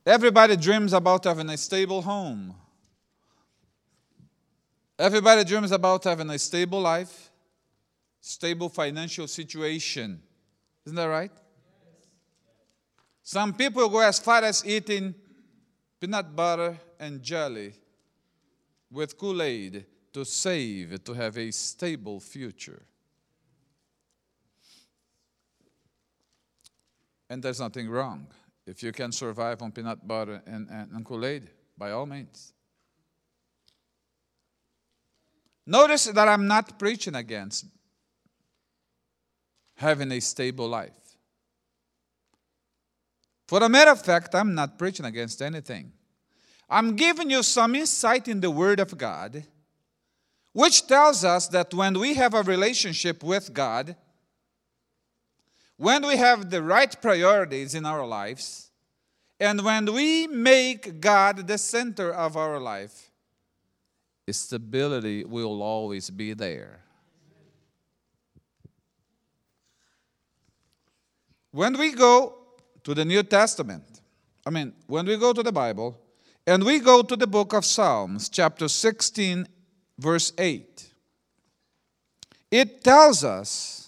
Everybody dreams about having a stable home. Everybody dreams about having a stable life, stable financial situation. Isn't that right? Some people go as far as eating peanut butter and jelly with Kool-Aid to save, to have a stable future. And there's nothing wrong. If you can survive on peanut butter and Kool-Aid, by all means. Notice that I'm not preaching against having a stable life. For a matter of fact, I'm not preaching against anything. I'm giving you some insight in the Word of God, which tells us that when we have a relationship with God, when we have the right priorities in our lives, and when we make God the center of our life, stability will always be there. When we go to the New Testament, when we go to the Bible, and we go to the book of Psalms, chapter 16, verse 8, it tells us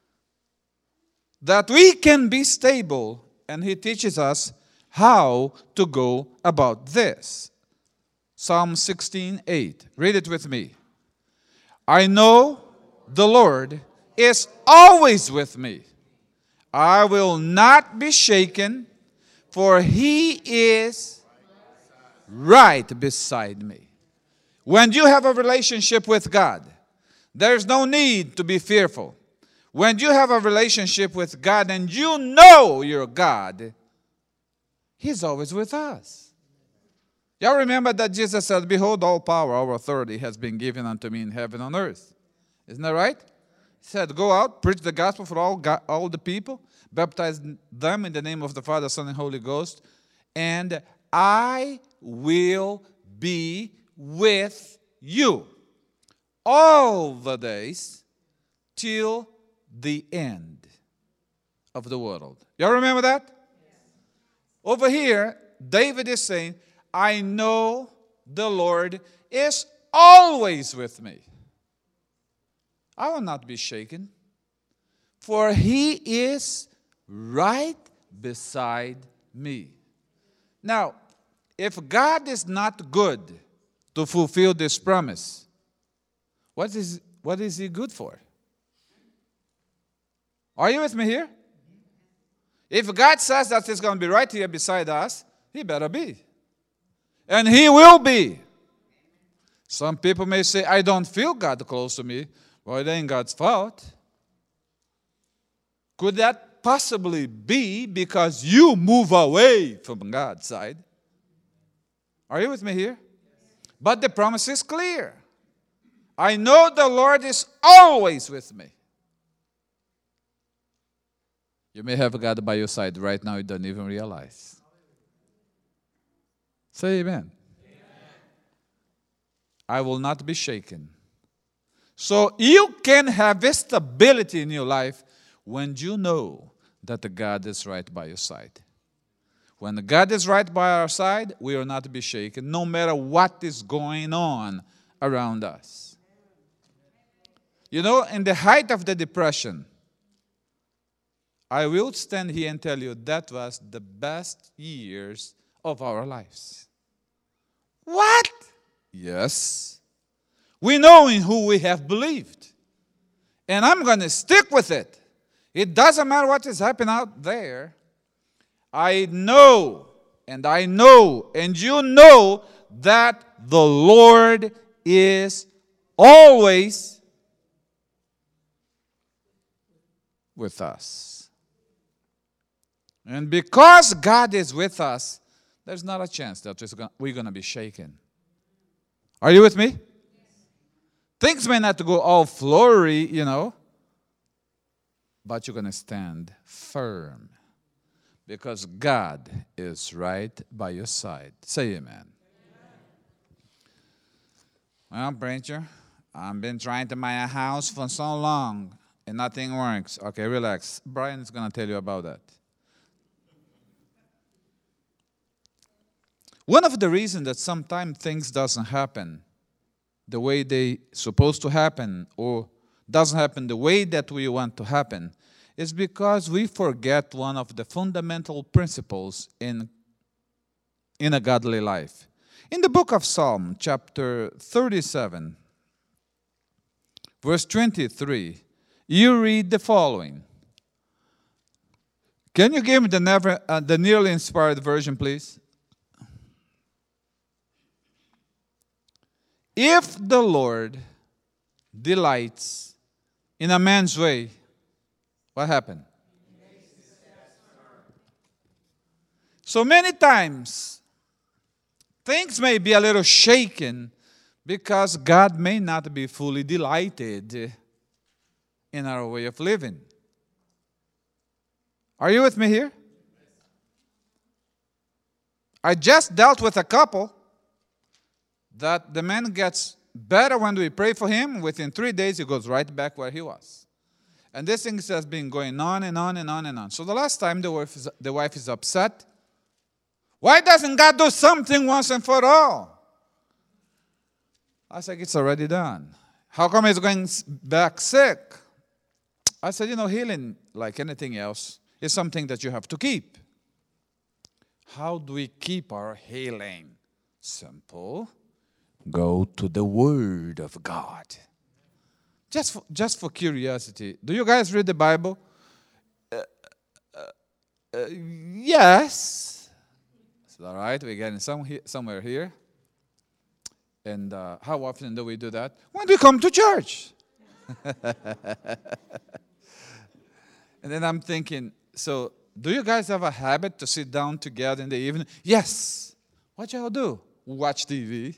that we can be stable, and he teaches us how to go about this. Psalm 16:8. Read it with me. I know the Lord is always with me. I will not be shaken, for he is right beside me. When you have a relationship with God, there's no need to be fearful. When you have a relationship with God and you know your God, he's always with us. Y'all remember that Jesus said, behold, all power, all authority has been given unto me in heaven and on earth. Isn't that right? He said, go out, preach the gospel for all the people, baptize them in the name of the Father, Son, and Holy Ghost, and I will be with you all the days till the end of the world. Y'all remember that? Yes. Over here, David is saying, I know the Lord is always with me. I will not be shaken, for he is right beside me. Now, if God is not good to fulfill this promise, what is he good for? Are you with me here? If God says that he's going to be right here beside us, he better be. And he will be. Some people may say, I don't feel God close to me. Well, it ain't God's fault. Could that possibly be because you move away from God's side? Are you with me here? But the promise is clear. I know the Lord is always with me. You may have God by your side right now, you don't even realize. Say amen. I will not be shaken. So you can have stability in your life when you know that the God is right by your side. When God is right by our side, we will not be shaken, no matter what is going on around us. You know, in the height of the depression, I will stand here and tell you that was the best years of our lives. What? Yes. We know in who we have believed. And I'm going to stick with it. It doesn't matter what is happening out there. I know, and you know that the Lord is always with us. And because God is with us, there's not a chance that we're going to be shaken. Are you with me? Things may not go all flowery, but you're going to stand firm because God is right by your side. Say amen. Well, preacher, I've been trying to buy a house for so long and nothing works. Okay, relax. Brian is going to tell you about that. One of the reasons that sometimes things doesn't happen the way they supposed to happen, or doesn't happen the way that we want to happen, is because we forget one of the fundamental principles in a godly life. In the book of Psalm, chapter 37, verse 23, you read the following. Can you give me the nearly inspired version, please? If the Lord delights in a man's way, what happened? So many times, things may be a little shaken because God may not be fully delighted in our way of living. Are you with me here? I just dealt with a couple that the man gets better when we pray for him. Within 3 days, he goes right back where he was. And this thing has been going on and on and on and on. So the last time the wife is upset. Why doesn't God do something once and for all? I said, it's already done. How come he's going back sick? I said, healing, like anything else, is something that you have to keep. How do we keep our healing? Simple. Go to the Word of God. Just for curiosity, do you guys read the Bible? Yes. All right, we're getting somewhere here. And how often do we do that? When we come to church. And then I'm thinking, so do you guys have a habit to sit down together in the evening? Yes. What y'all do? Watch TV.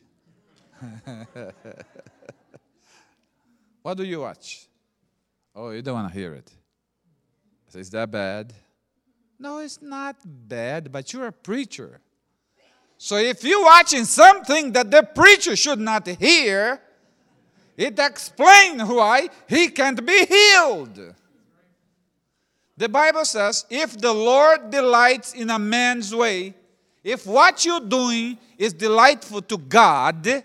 What do you watch? Oh, you don't want to hear it. So is that bad? No, it's not bad, but you're a preacher. So if you're watching something that the preacher should not hear, it explains why he can't be healed. The Bible says, if the Lord delights in a man's way, if what you're doing is delightful to God,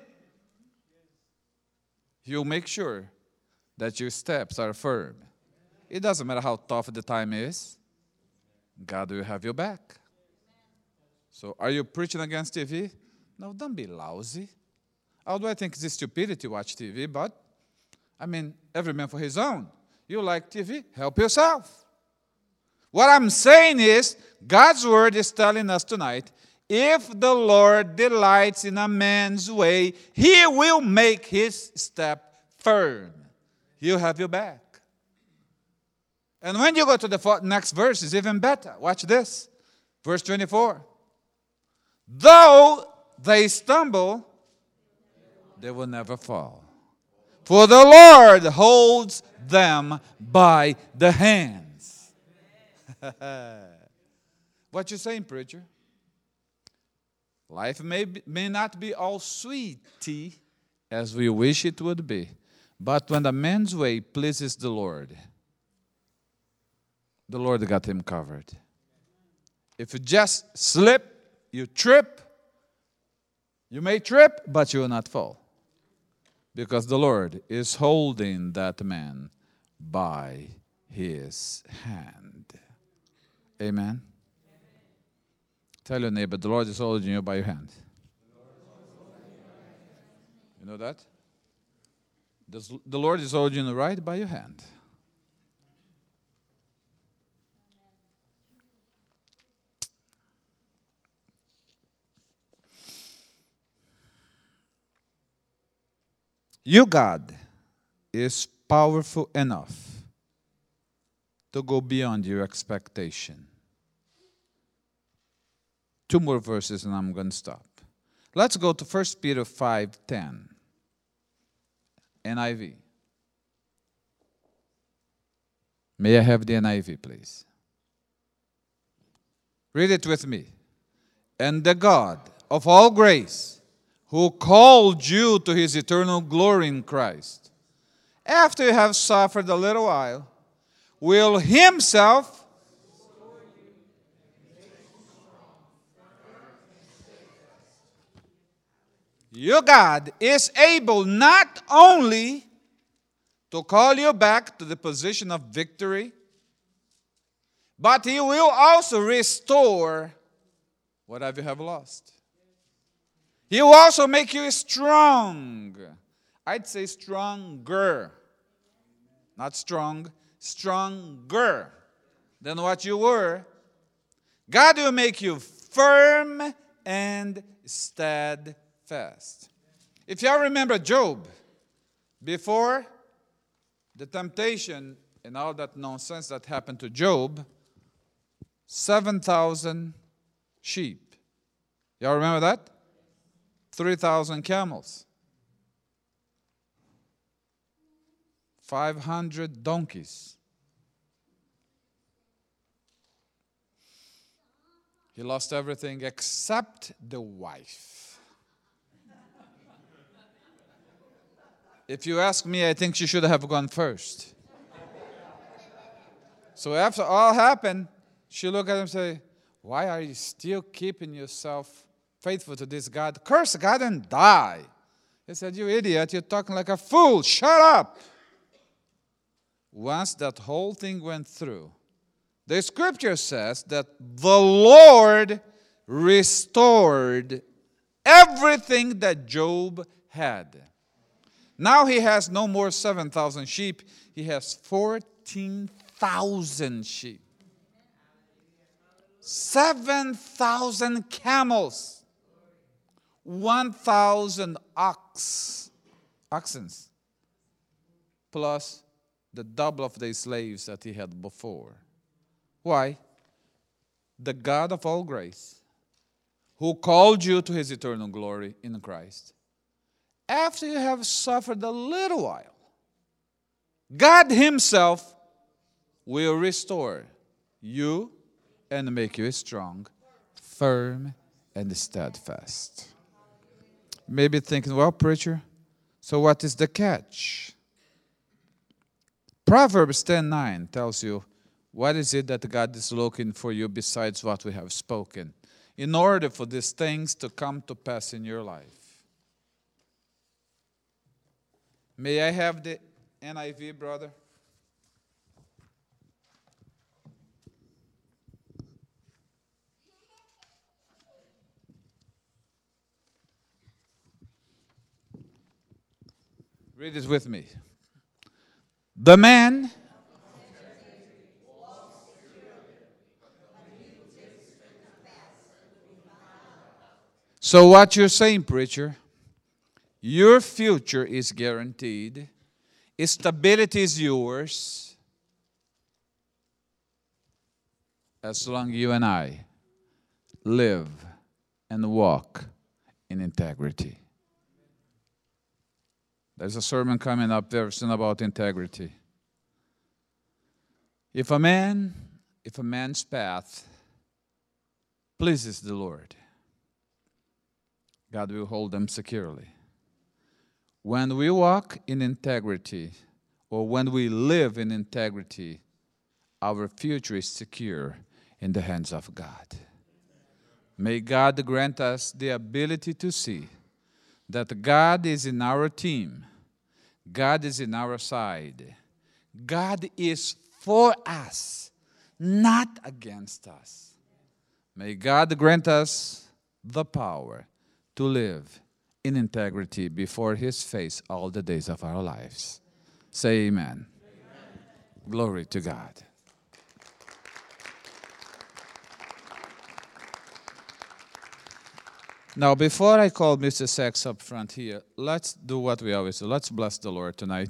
He'll make sure that your steps are firm. It doesn't matter how tough the time is, God will have your back. So are you preaching against TV? No, don't be lousy. Although I think it's stupidity to watch TV, but, every man for his own. You like TV? Help yourself. What I'm saying is, God's Word is telling us tonight, if the Lord delights in a man's way, He will make his step firm. He'll have your back. And when you go to the next verse, it's even better. Watch this. Verse 24. Though they stumble, they will never fall. For the Lord holds them by the hands. What you saying, preacher? Life may not be all sweetie as we wish it would be. But when a man's way pleases the Lord got him covered. If you just slip, you trip. You may trip, but you will not fall. Because the Lord is holding that man by his hand. Amen. Tell your neighbor, the Lord is holding you by your hand. You know that? The Lord is holding you right by your hand. Your God is powerful enough to go beyond your expectation. 2 more verses and I'm going to stop. Let's go to 1 Peter 5:10. NIV. May I have the NIV, please? Read it with me. And the God of all grace, who called you to His eternal glory in Christ, after you have suffered a little while, will Himself your God is able not only to call you back to the position of victory, but He will also restore whatever you have lost. He will also make you strong. I'd say stronger. Not strong, stronger than what you were. God will make you firm and steadfast. If you all remember Job, before the temptation and all that nonsense that happened to Job, 7,000 sheep. Y'all remember that? 3,000 camels. 500 donkeys. He lost everything except the wife. If you ask me, I think she should have gone first. So after all happened, she looked at him and said, why are you still keeping yourself faithful to this God? Curse God and die. He said, you idiot, you're talking like a fool. Shut up. Once that whole thing went through, the scripture says that the Lord restored everything that Job had. Now he has no more 7,000 sheep. He has 14,000 sheep. 7,000 camels. 1,000 oxen. Plus the double of the slaves that he had before. Why? The God of all grace, who called you to His eternal glory in Christ, after you have suffered a little while, God Himself will restore you and make you strong, firm, and steadfast. Maybe thinking, well, preacher, so what is the catch? Proverbs 10:9 tells you, what is it that God is looking for you besides what we have spoken, in order for these things to come to pass in your life? May I have the NIV, brother? Read it with me. The man So what you're saying, preacher, your future is guaranteed. Stability is yours as long as you and I live and walk in integrity. There's a sermon coming up very soon about integrity. If a man's path pleases the Lord, God will hold them securely. When we walk in integrity, or when we live in integrity, our future is secure in the hands of God. May God grant us the ability to see that God is in our team. God is in our side. God is for us, not against us. May God grant us the power to live in integrity before His face all the days of our lives. Say amen. Amen. Glory to God. Now, before I call Mr. Sachs up front here, let's do what we always do. Let's bless the Lord tonight.